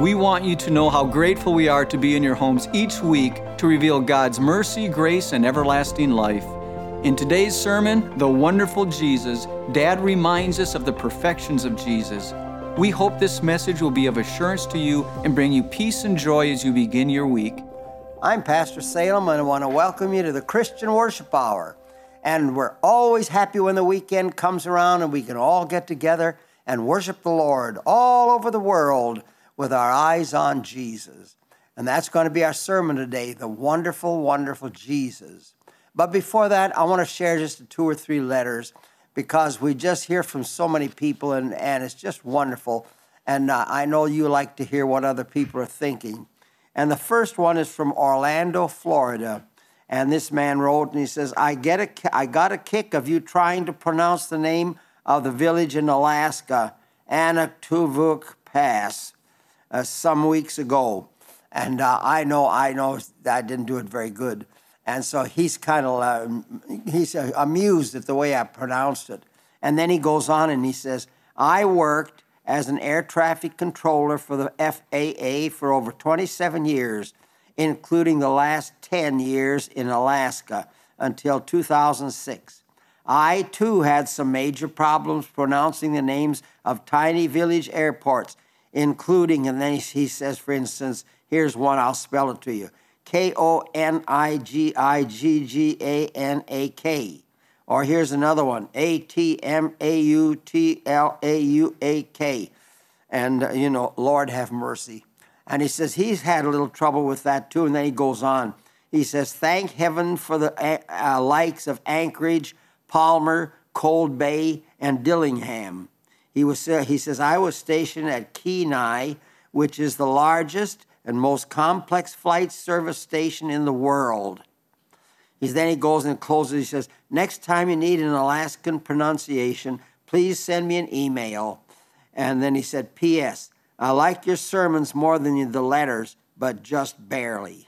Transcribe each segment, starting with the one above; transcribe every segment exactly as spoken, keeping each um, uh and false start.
We want you to know how grateful we are to be in your homes each week to reveal God's mercy, grace, and everlasting life. In today's sermon, The Wonderful Jesus, Dad reminds us of the perfections of Jesus. We hope this message will be of assurance to you and bring you peace and joy as you begin your week. I'm Pastor Salem, and I want to welcome you to the Christian Worship Hour. And we're always happy when the weekend comes around and we can all get together and worship the Lord all over the world with our eyes on Jesus. And that's going to be our sermon today, The Wonderful, Wonderful Jesus. But before that, I want to share just two or three letters because we just hear from so many people, and, and it's just wonderful. And uh, I know you like to hear what other people are thinking. And the first one is from Orlando, Florida. And this man wrote, and he says, I get a, I got a kick of you trying to pronounce the name of the village in Alaska, Anaktuvuk Pass, uh, some weeks ago. And uh, I know, I know I didn't do it very good. And so he's kind of, uh, he's uh, amused at the way I pronounced it. And then he goes on and he says, I worked as an air traffic controller for the F A A for over twenty-seven years, including the last ten years in Alaska until two thousand six. I, too, had some major problems pronouncing the names of tiny village airports, including, and then he says, for instance, here's one, I'll spell it to you. K O N I G I G G A N A K. Or here's another one, A T M A U T L A U A K. And, uh, you know, Lord have mercy. And he says he's had a little trouble with that too. And then he goes on. He says, thank heaven for the uh, likes of Anchorage, Palmer, Cold Bay, and Dillingham. He, was, uh, he says, I was stationed at Kenai, which is the largest and most complex flight service station in the world. He's, then he goes and closes. He says, next time you need an Alaskan pronunciation, please send me an email. And then he said, P S I like your sermons more than the letters, but just barely.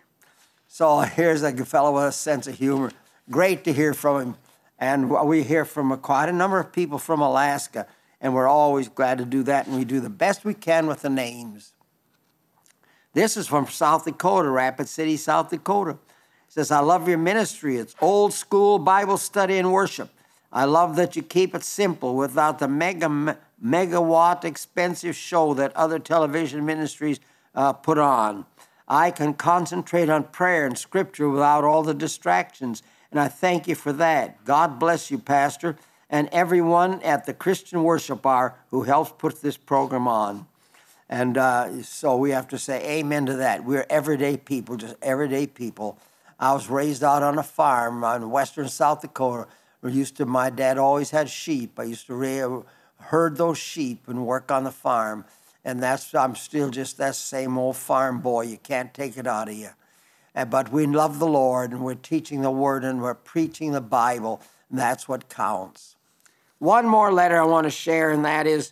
So here's a fellow with a sense of humor. Great to hear from him. And we hear from quite a number of people from Alaska, and we're always glad to do that, and we do the best we can with the names. This is from South Dakota, Rapid City, South Dakota. It says, I love your ministry. It's old school Bible study and worship. I love that you keep it simple without the mega megawatt expensive show that other television ministries uh, put on. I can concentrate on prayer and scripture without all the distractions, and I thank you for that. God bless you, Pastor, and everyone at the Christian Worship Hour who helps put this program on. And uh, so we have to say amen to that. We're everyday people, just everyday people. I was raised out on a farm in western South Dakota. We used to, my dad always had sheep. I used to re- herd those sheep and work on the farm. And that's, I'm still just that same old farm boy. You can't take it out of you. And, but we love the Lord, and we're teaching the Word, and we're preaching the Bible. And that's what counts. One more letter I want to share, and that is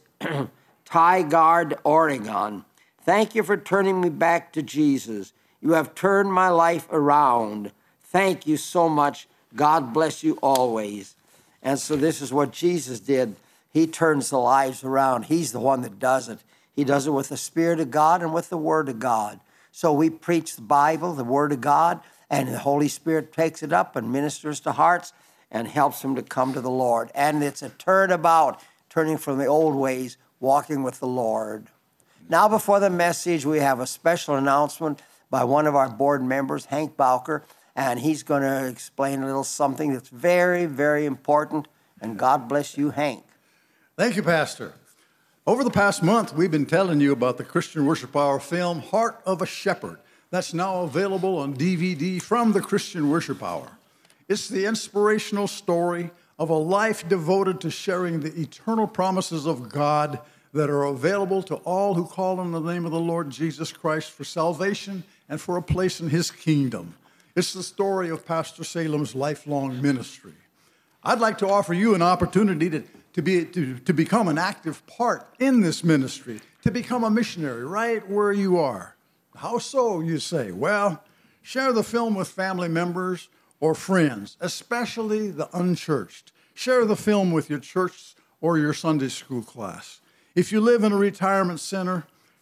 Tigard, Oregon. Thank you for turning me back to Jesus. You have turned my life around. Thank you so much. God bless you always. And so this is what Jesus did. He turns the lives around. He's the one that does it. He does it with the Spirit of God and with the Word of God. So we preach the Bible, the Word of God, and the Holy Spirit takes it up and ministers to hearts and helps them to come to the Lord. And it's a turnabout, turning from the old ways, walking with the Lord. Now, before the message, we have a special announcement by one of our board members, Hank Bowker, and he's going to explain a little something that's very, very important. And God bless you, Hank. Thank you, Pastor. Over the past month, we've been telling you about the Christian Worship Hour film, Heart of a Shepherd. That's now available on D V D from the Christian Worship Hour. It's the inspirational story of a life devoted to sharing the eternal promises of God that are available to all who call on the name of the Lord Jesus Christ for salvation and for a place in his kingdom. It's the story of Pastor Salem's lifelong ministry. I'd like to offer you an opportunity to, to, be, to, to become an active part in this ministry, to become a missionary right where you are. How so, you say? Well, share the film with family members or friends, especially the unchurched. Share the film with your church or your Sunday school class. If you live in a retirement center,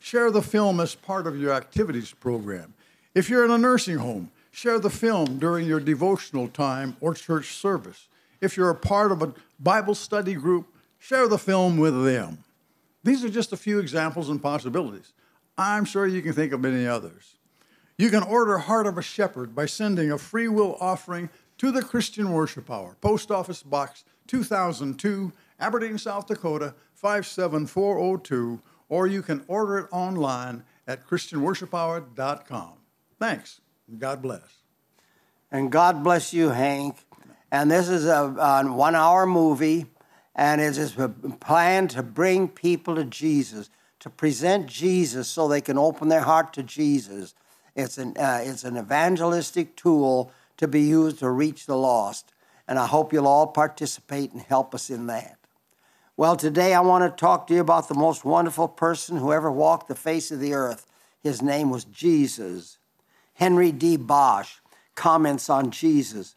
share the film as part of your activities program. If you're in a nursing home, share the film during your devotional time or church service. If you're a part of a Bible study group, share the film with them. These are just a few examples and possibilities. I'm sure you can think of many others. You can order Heart of a Shepherd by sending a free will offering to the Christian Worship Hour, Post Office Box two thousand two, Aberdeen, South Dakota, five seven four oh two, or you can order it online at christian worship hour dot com. Thanks, and God bless. And God bless you, Hank. And this is a, a one-hour movie, and it is a plan to bring people to Jesus, to present Jesus so they can open their heart to Jesus. It's an, uh, it's an evangelistic tool to be used to reach the lost. And I hope you'll all participate and help us in that. Well, today I want to talk to you about the most wonderful person who ever walked the face of the earth. His name was Jesus. Henry D. Bosch comments on Jesus.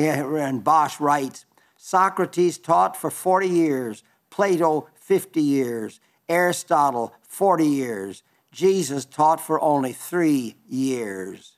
And Bosch writes, Socrates taught for forty years, Plato fifty years, Aristotle forty years. Jesus taught for only three years.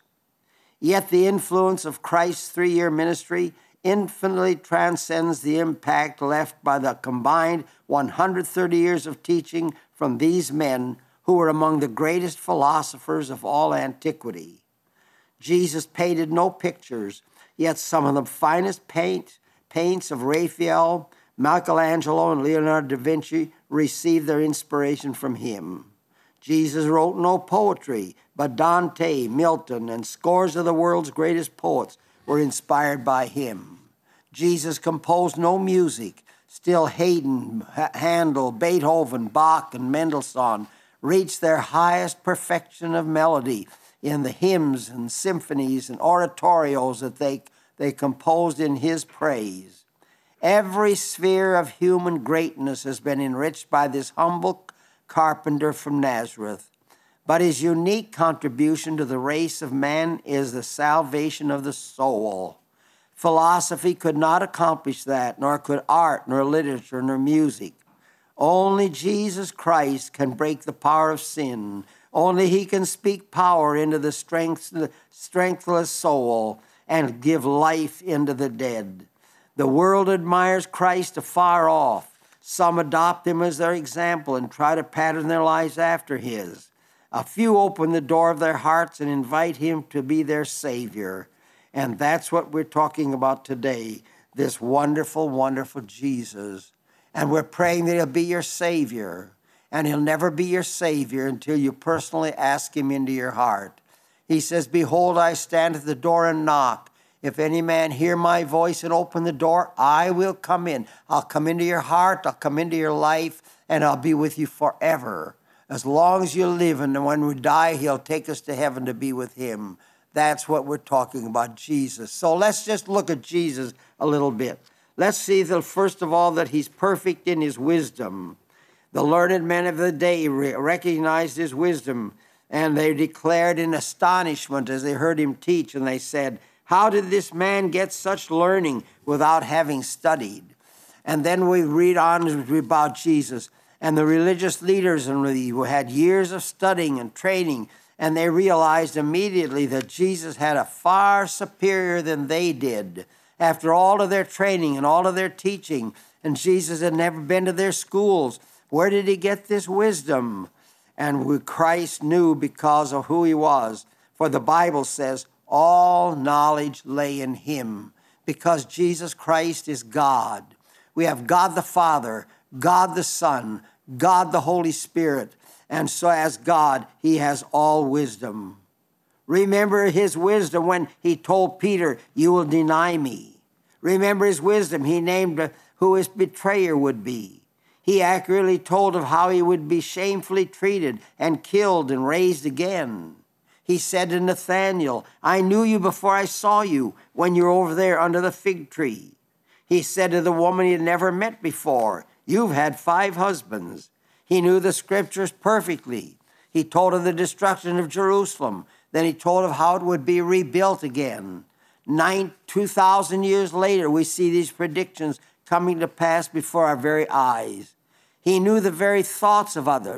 Yet the influence of Christ's three-year ministry infinitely transcends the impact left by the combined one hundred thirty years of teaching from these men who were among the greatest philosophers of all antiquity. Jesus painted no pictures, yet some of the finest paint, paints of Raphael, Michelangelo, and Leonardo da Vinci received their inspiration from him. Jesus wrote no poetry, but Dante, Milton, and scores of the world's greatest poets were inspired by him. Jesus composed no music. Still Haydn, Handel, Beethoven, Bach, and Mendelssohn reached their highest perfection of melody in the hymns and symphonies and oratorios that they, they composed in his praise. Every sphere of human greatness has been enriched by this humble carpenter from Nazareth. But his unique contribution to the race of man is the salvation of the soul. Philosophy could not accomplish that, nor could art, nor literature, nor music. Only Jesus Christ can break the power of sin. Only he can speak power into the strength, strengthless soul and give life into the dead. The world admires Christ afar off. Some adopt him as their example and try to pattern their lives after his. A few open the door of their hearts and invite him to be their Savior. And that's what we're talking about today, this wonderful, wonderful Jesus. And we're praying that he'll be your Savior. And he'll never be your Savior until you personally ask him into your heart. He says, Behold, I stand at the door and knock. If any man hear my voice and open the door, I will come in. I'll come into your heart, I'll come into your life, and I'll be with you forever. As long as you live, and when we die, he'll take us to heaven to be with him. That's what we're talking about, Jesus. So let's just look at Jesus a little bit. Let's see, that first of all, that he's perfect in his wisdom. The learned men of the day recognized his wisdom, and they declared in astonishment as they heard him teach, and they said, How did this man get such learning without having studied? And then we read on about Jesus. And the religious leaders who had years of studying and training, and they realized immediately that Jesus had a far superior than they did. After all of their training and all of their teaching, and Jesus had never been to their schools, where did he get this wisdom? And Christ knew because of who he was. For the Bible says, all knowledge lay in him, because Jesus Christ is God. We have God the Father, God the Son, God the Holy Spirit, and so as God, he has all wisdom. Remember his wisdom when he told Peter, you will deny me. Remember his wisdom. He named who his betrayer would be. He accurately told of how he would be shamefully treated and killed and raised again. He said to Nathanael, I knew you before I saw you when you were over there under the fig tree. He said to the woman he had never met before, you've had five husbands. He knew the scriptures perfectly. He told of the destruction of Jerusalem. Then he told of how it would be rebuilt again. Nine, two thousand years later, we see these predictions coming to pass before our very eyes. He knew the very thoughts of others.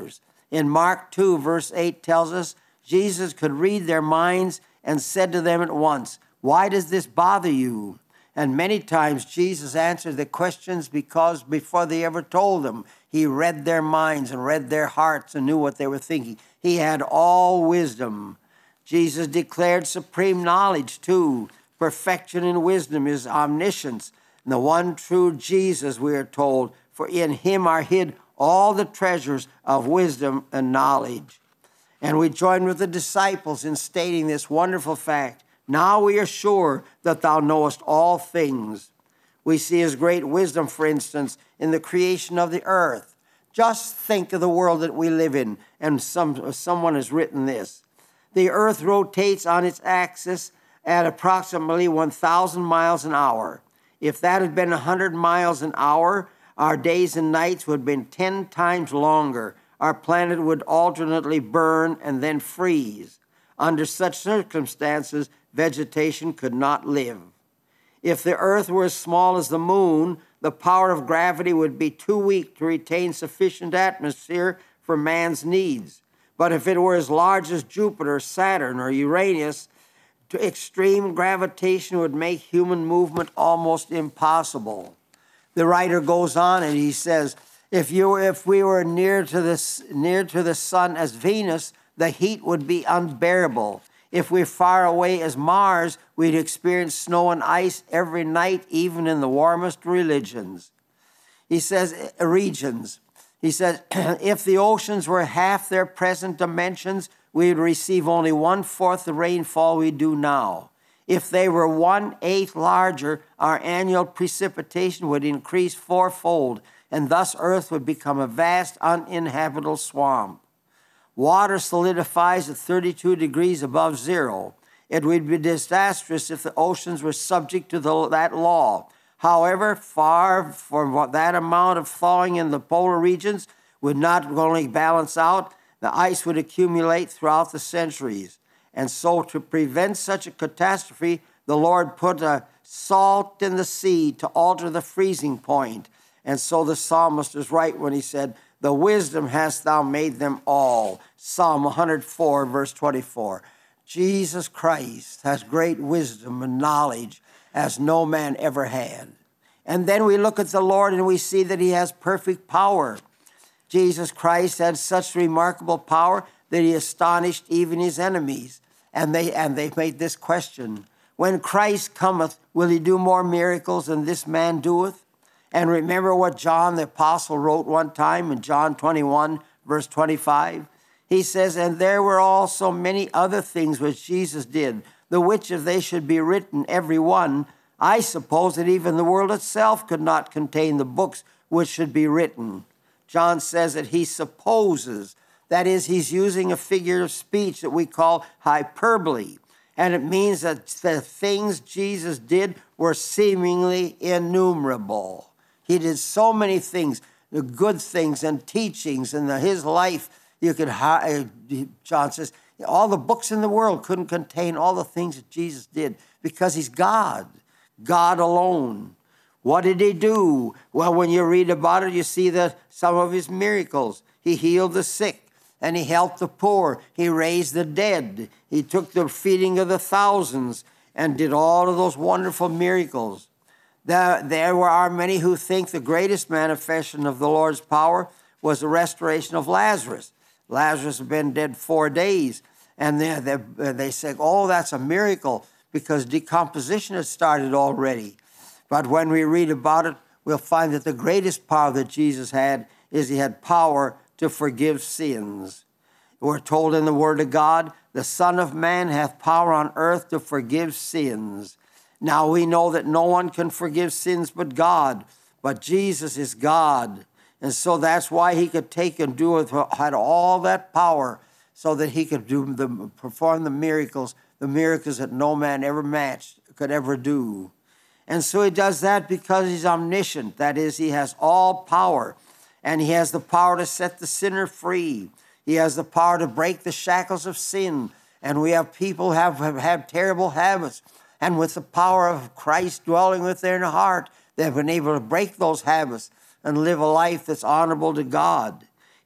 In Mark two, verse eight tells us, Jesus could read their minds and said to them at once, "Why does this bother you?" And many times Jesus answered the questions because before they ever told them, he read their minds and read their hearts and knew what they were thinking. He had all wisdom. Jesus declared supreme knowledge too. Perfection in wisdom is omniscience. And the one true Jesus, we are told, for in him are hid all the treasures of wisdom and knowledge. And we join with the disciples in stating this wonderful fact. Now we are sure that thou knowest all things. We see his great wisdom, for instance, in the creation of the earth. Just think of the world that we live in, and some, someone has written this. The earth rotates on its axis at approximately one thousand miles an hour. If that had been one hundred miles an hour, our days and nights would have been ten times longer. Our planet would alternately burn and then freeze. Under such circumstances, vegetation could not live. If the earth were as small as the moon, the power of gravity would be too weak to retain sufficient atmosphere for man's needs. But if it were as large as Jupiter, Saturn, or Uranus, extreme gravitation would make human movement almost impossible. The writer goes on and he says, if you if we were near to the near to the sun as Venus, the heat would be unbearable. If we're far away as Mars, we'd experience snow and ice every night, even in the warmest religions. He says, uh, regions. He says, if the oceans were half their present dimensions, we would receive only one-fourth the rainfall we do now. If they were one-eighth larger, our annual precipitation would increase fourfold, and thus Earth would become a vast uninhabitable swamp. Water solidifies at thirty-two degrees above zero. It would be disastrous if the oceans were subject to the, that law. However, far from that amount of thawing in the polar regions would not only balance out, the ice would accumulate throughout the centuries. And so to prevent such a catastrophe, the Lord put a salt in the sea to alter the freezing point. And so the psalmist is right when he said, the wisdom hast thou made them all. Psalm one hundred four, verse twenty-four. Jesus Christ has great wisdom and knowledge as no man ever had. And then we look at the Lord and we see that he has perfect power. Jesus Christ had such remarkable power that he astonished even his enemies. And they, and they made this question, when Christ cometh, will he do more miracles than this man doeth? And remember what John the apostle wrote one time in John twenty-one, verse twenty-five? He says, and there were also many other things which Jesus did, the which if they should be written every one, I suppose that even the world itself could not contain the books which should be written. John says that he supposes, that is, he's using a figure of speech that we call hyperbole. And it means that the things Jesus did were seemingly innumerable. He did so many things, the good things and teachings in the, his life. You could, John says, all the books in the world couldn't contain all the things that Jesus did because he's God, God alone. What did he do? Well, when you read about it, you see that some of his miracles. He healed the sick and he helped the poor. He raised the dead. He took the feeding of the thousands and did all of those wonderful miracles. There, there are many who think the greatest manifestation of the Lord's power was the restoration of Lazarus. Lazarus had been dead four days, and they, they, they say, oh, that's a miracle because decomposition had started already. But when we read about it, we'll find that the greatest power that Jesus had is he had power to forgive sins. We're told in the Word of God, the Son of Man hath power on earth to forgive sins. Now we know that no one can forgive sins but God, but Jesus is God. And so that's why he could take and do it, had all that power so that he could do the, perform the miracles, the miracles that no man ever matched, could ever do. And so he does that because he's omniscient. That is, he has all power. And he has the power to set the sinner free. He has the power to break the shackles of sin. And we have people who have, have had terrible habits. And with the power of Christ dwelling within their heart, they've been able to break those habits and live a life that's honorable to God.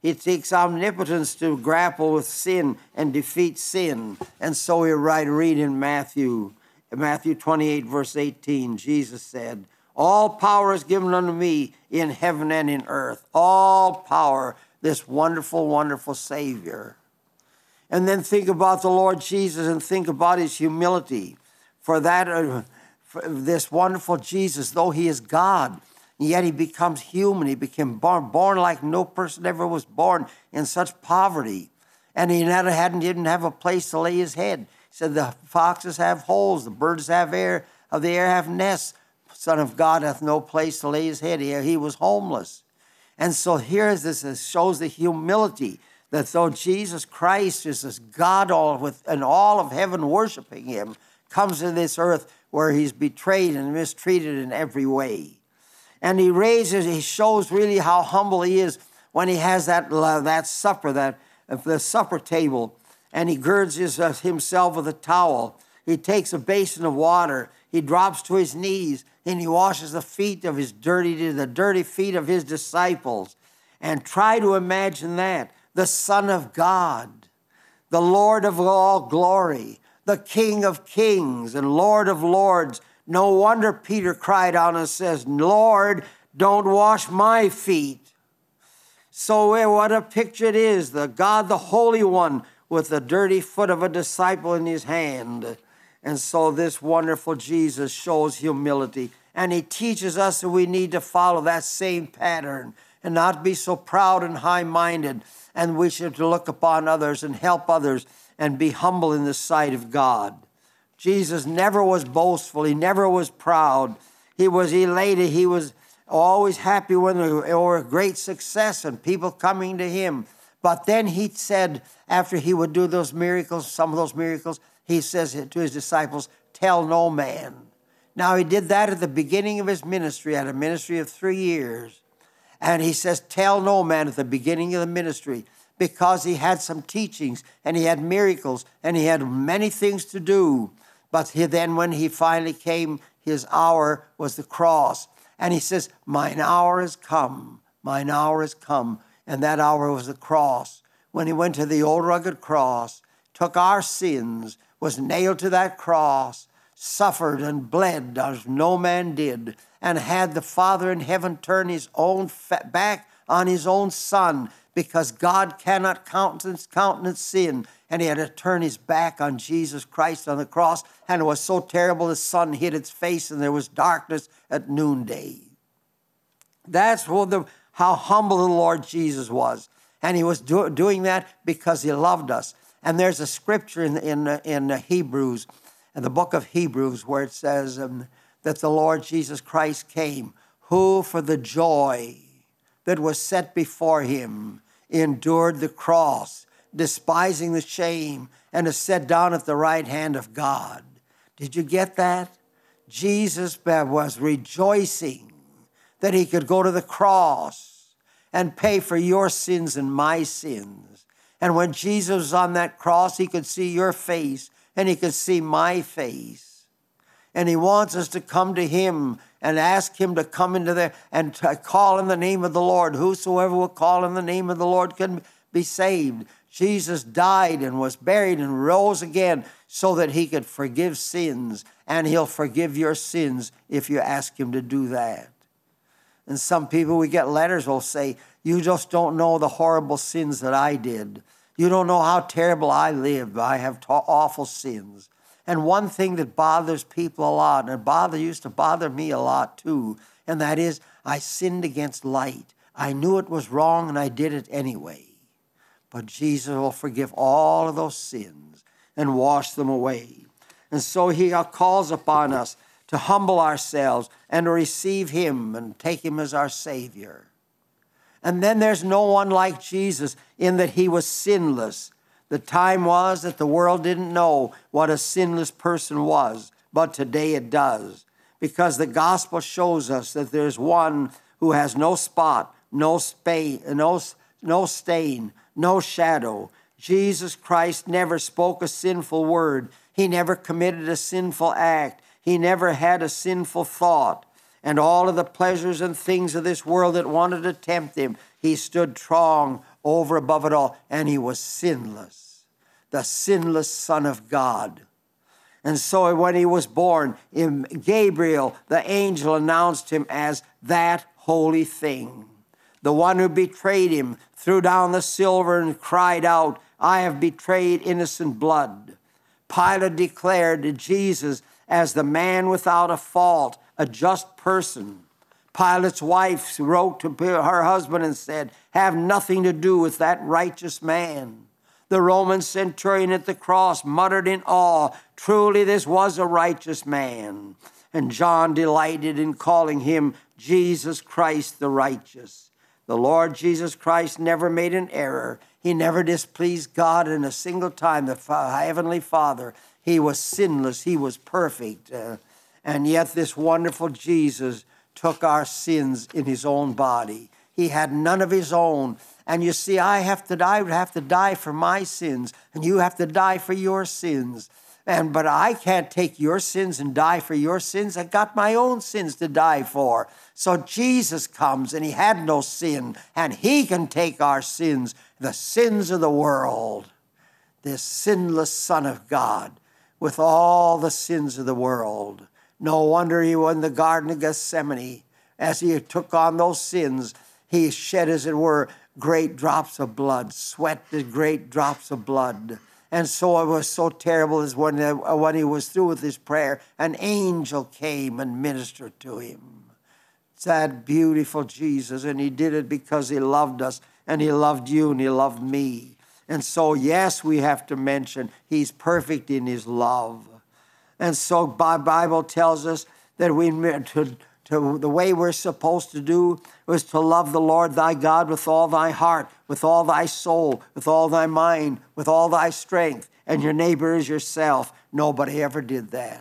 He takes omnipotence to grapple with sin and defeat sin. And so we write, read in Matthew, Matthew twenty-eight, verse eighteen, Jesus said, all power is given unto me in heaven and in earth. All power, this wonderful, wonderful Savior. And then think about the Lord Jesus and think about his humility. For that, uh, for this wonderful Jesus, though he is God, yet he becomes human. He became born, born like no person ever was born, in such poverty. And he never hadn't didn't have a place to lay his head. He said, the foxes have holes, the birds have air, of the air have nests. Son of God hath no place to lay his head. He, he was homeless. And so here is this, this shows the humility that though Jesus Christ is this God all with and all of heaven worshiping him, comes to this earth where he's betrayed and mistreated in every way. And he raises, he shows really how humble he is when he has that, uh, that supper, that uh, the supper table, and he girds his, uh, himself with a towel. He takes a basin of water, he drops to his knees, and he washes the feet of his dirty, the dirty feet of his disciples. And try to imagine that. The Son of God, the Lord of all glory, the King of kings and Lord of lords. No wonder Peter cried out and says, Lord, don't wash my feet. So what a picture it is, the God, the Holy One, with the dirty foot of a disciple in his hand. And so this wonderful Jesus shows humility. And he teaches us that we need to follow that same pattern and not be so proud and high-minded. And we should look upon others and help others and be humble in the sight of God. Jesus never was boastful. He never was proud. He was elated. He was always happy when there were great success and people coming to him. But then he said, after he would do those miracles, some of those miracles, he says to his disciples, tell no man. Now he did that at the beginning of his ministry, had a ministry of three years. And he says, tell no man at the beginning of the ministry, because he had some teachings and he had miracles and he had many things to do. But he, then when he finally came, his hour was the cross. And he says, mine hour is come, mine hour is come. And that hour was the cross. When he went to the old rugged cross, took our sins, was nailed to that cross, suffered and bled as no man did, and had the Father in heaven turn his own fa- back on his own Son, because God cannot countenance, countenance sin, and he had to turn his back on Jesus Christ on the cross, and it was so terrible the sun hid its face and there was darkness at noonday. That's what the, how humble the Lord Jesus was, and he was do, doing that because he loved us. And there's a scripture in, in, in Hebrews, in the book of Hebrews, where it says um, that the Lord Jesus Christ came, who for the joy that was set before him endured the cross, despising the shame, and is set down at the right hand of God. Did you get that? Jesus was rejoicing that he could go to the cross and pay for your sins and my sins. And when Jesus was on that cross, he could see your face and he could see my face. And he wants us to come to him and ask him to come into there and to call in the name of the Lord. Whosoever will call in the name of the Lord can be saved. Jesus died and was buried and rose again so that he could forgive sins. And he'll forgive your sins if you ask him to do that. And some people, we get letters, will say, you just don't know the horrible sins that I did. You don't know how terrible I lived. I have t- awful sins. And one thing that bothers people a lot, and it bother, used to bother me a lot too, and that is I sinned against light. I knew it was wrong and I did it anyway. But Jesus will forgive all of those sins and wash them away. And so he calls upon us to humble ourselves and to receive him and take him as our Savior. And then there's no one like Jesus in that he was sinless. The time was that the world didn't know what a sinless person was, but today it does. Because the gospel shows us that there's one who has no spot, no, spa- no, no stain, no shadow. Jesus Christ never spoke a sinful word. He never committed a sinful act. He never had a sinful thought. And all of the pleasures and things of this world that wanted to tempt him, he He stood strong over above it all, and he was sinless, the sinless Son of God. And so when he was born, Gabriel, the angel, announced him as that holy thing. The one who betrayed him threw down the silver and cried out, I have betrayed innocent blood. Pilate declared Jesus as the man without a fault, a just person. Pilate's wife wrote to her husband and said, have nothing to do with that righteous man. The Roman centurion at the cross muttered in awe, truly this was a righteous man. And John delighted in calling him Jesus Christ the righteous. The Lord Jesus Christ never made an error. He never displeased God in a single time. The Heavenly Father, he was sinless. He was perfect. Uh, and yet this wonderful Jesus took our sins in his own body. He had none of his own. And you see, I have to die, I would have to die for my sins, and you have to die for your sins. And but I can't take your sins and die for your sins. I got my own sins to die for. So Jesus comes, and he had no sin, and he can take our sins, the sins of the world. This sinless Son of God with all the sins of the world. No wonder he was in the Garden of Gethsemane. As he took on those sins, he shed, as it were, great drops of blood, sweated great drops of blood. And so it was so terrible as when, when he was through with his prayer, an angel came and ministered to him. It's that beautiful Jesus, and he did it because he loved us, and he loved you, and he loved me. And so, yes, we have to mention he's perfect in his love. And so the Bible tells us that we to, to the way we're supposed to do was to love the Lord thy God with all thy heart, with all thy soul, with all thy mind, with all thy strength, and your neighbor as yourself. Nobody ever did that.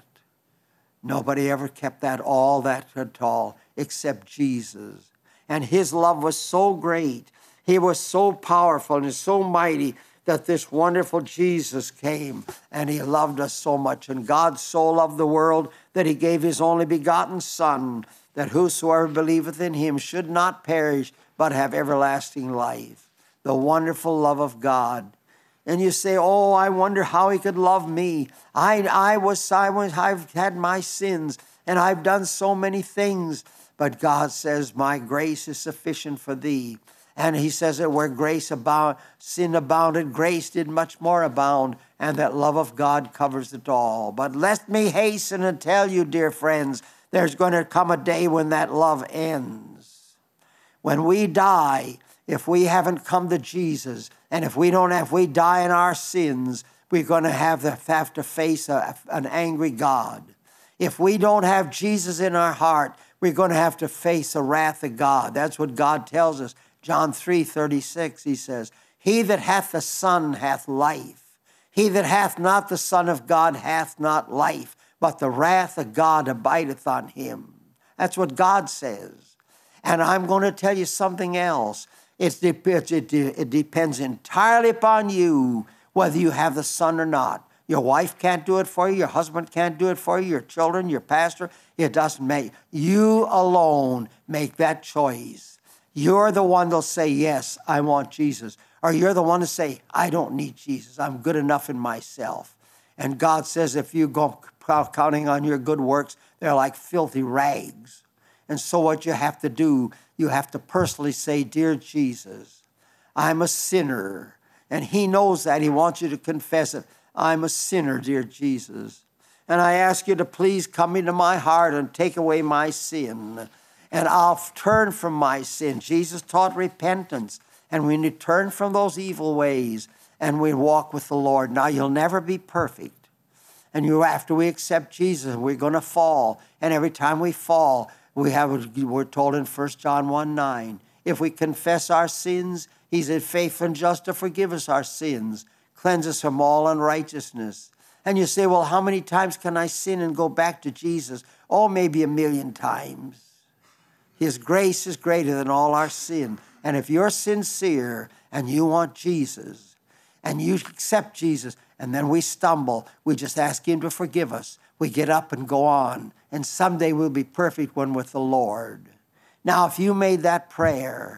Nobody ever kept that all that at all except Jesus. And his love was so great. He was so powerful and so mighty that this wonderful Jesus came, and he loved us so much. And God so loved the world that he gave his only begotten Son, that whosoever believeth in him should not perish, but have everlasting life. The wonderful love of God. And you say, oh, I wonder how he could love me. I, I was, I was, I've had my sins, and I've done so many things. But God says, my grace is sufficient for thee. And he says that where grace abound, sin abounded, grace did much more abound, and that love of God covers it all. But let me hasten and tell you, dear friends, there's going to come a day when that love ends. When we die, if we haven't come to Jesus, and if we don't, if we die in our sins, we're going to have to, have to face a, an angry God. If we don't have Jesus in our heart, we're going to have to face the wrath of God. That's what God tells us. John three thirty-six, he says, he that hath the Son hath life. He that hath not the Son of God hath not life, but the wrath of God abideth on him. That's what God says. And I'm going to tell you something else. It, it, it, it depends entirely upon you whether you have the Son or not. Your wife can't do it for you. Your husband can't do it for you. Your children, your pastor. It doesn't make. You alone make that choice. You're the one that'll say, yes, I want Jesus. Or you're the one to say, I don't need Jesus. I'm good enough in myself. And God says if you go counting on your good works, they're like filthy rags. And so what you have to do, you have to personally say, dear Jesus, I'm a sinner. And he knows that. He wants you to confess it. I'm a sinner, dear Jesus. And I ask you to please come into my heart and take away my sin. And I'll turn from my sin. Jesus taught repentance. And we need to turn from those evil ways and we walk with the Lord. Now, you'll never be perfect. And you, after we accept Jesus, we're going to fall. And every time we fall, we have, we're told in First John one nine, if we confess our sins, he's faithful and just to forgive us our sins, cleanse us from all unrighteousness. And you say, well, how many times can I sin and go back to Jesus? Oh, maybe a million times. His grace is greater than all our sin. And if you're sincere and you want Jesus and you accept Jesus and then we stumble, we just ask him to forgive us. We get up and go on. And someday we'll be perfect when with the Lord. Now, if you made that prayer,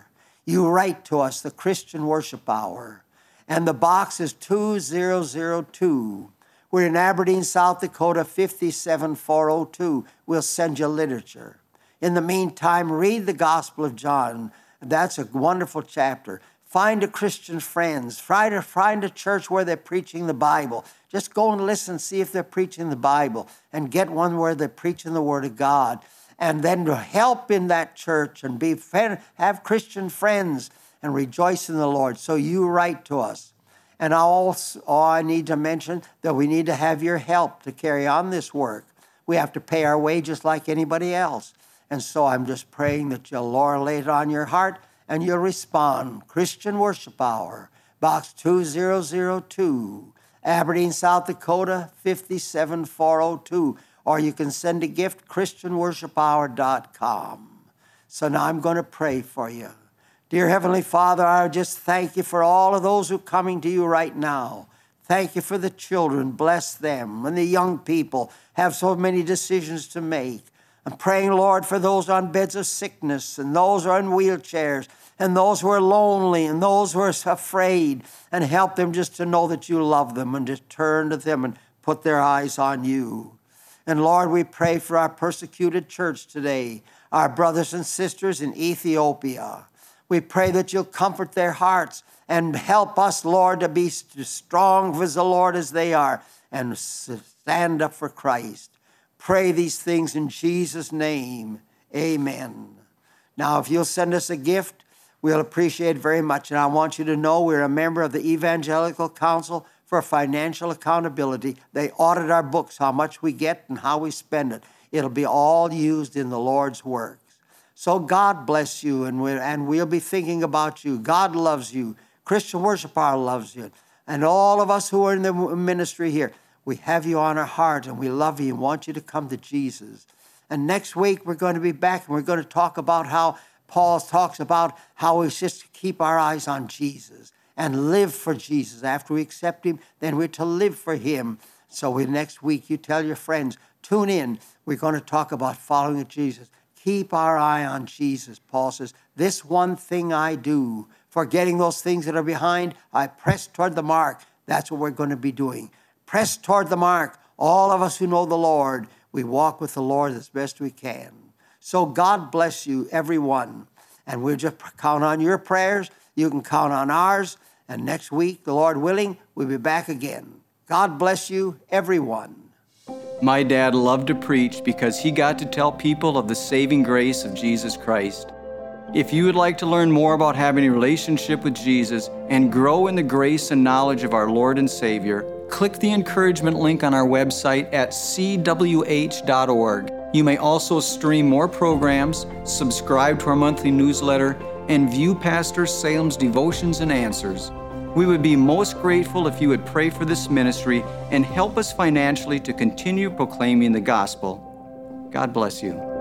you write to us, the Christian Worship Hour. And the box is two zero zero two. We're in Aberdeen, South Dakota, five seven four zero two. We'll send you literature. In the meantime, read the Gospel of John. That's a wonderful chapter. Find a Christian friends. Find a, find a church where they're preaching the Bible. Just go and listen, see if they're preaching the Bible, and get one where they're preaching the Word of God. And then to help in that church and be have Christian friends and rejoice in the Lord. So you write to us. And also, oh, I need to mention that we need to have your help to carry on this work. We have to pay our wages like anybody else. And so I'm just praying that you'll, Lord, lay it on your heart and you'll respond. Christian Worship Hour, box two zero zero two, Aberdeen, South Dakota, five seven four zero two. Or you can send a gift, christian worship hour dot com. So now I'm going to pray for you. Dear Heavenly Father, I just thank you for all of those who are coming to you right now. Thank you for the children. Bless them. And the young people have so many decisions to make. I'm praying, Lord, for those on beds of sickness and those who are in wheelchairs and those who are lonely and those who are afraid, and help them just to know that you love them and to turn to them and put their eyes on you. And Lord, we pray for our persecuted church today, our brothers and sisters in Ethiopia. We pray that you'll comfort their hearts and help us, Lord, to be strong as the Lord as they are and stand up for Christ. Pray these things in Jesus' name. Amen. Now, if you'll send us a gift, we'll appreciate it very much. And I want you to know we're a member of the Evangelical Council for Financial Accountability. They audit our books, how much we get and how we spend it. It'll be all used in the Lord's works. So God bless you, and we'll, and we'll be thinking about you. God loves you. Christian Worship Hour loves you. And all of us who are in the ministry here, we have you on our heart, and we love you and want you to come to Jesus. And next week, we're going to be back, and we're going to talk about how Paul talks about how we just keep our eyes on Jesus and live for Jesus. After we accept him, then we're to live for him. So we, next week, you tell your friends, tune in. We're going to talk about following Jesus. Keep our eye on Jesus. Paul says, this one thing I do, forgetting those things that are behind, I press toward the mark. That's what we're going to be doing. Press toward the mark. All of us who know the Lord, we walk with the Lord as best we can. So God bless you, everyone. And we'll just count on your prayers. You can count on ours. And next week, the Lord willing, we'll be back again. God bless you, everyone. My dad loved to preach because he got to tell people of the saving grace of Jesus Christ. If you would like to learn more about having a relationship with Jesus and grow in the grace and knowledge of our Lord and Savior, click the encouragement link on our website at c w h dot org. You may also stream more programs, subscribe to our monthly newsletter, and view Pastor Salem's devotions and answers. We would be most grateful if you would pray for this ministry and help us financially to continue proclaiming the gospel. God bless you.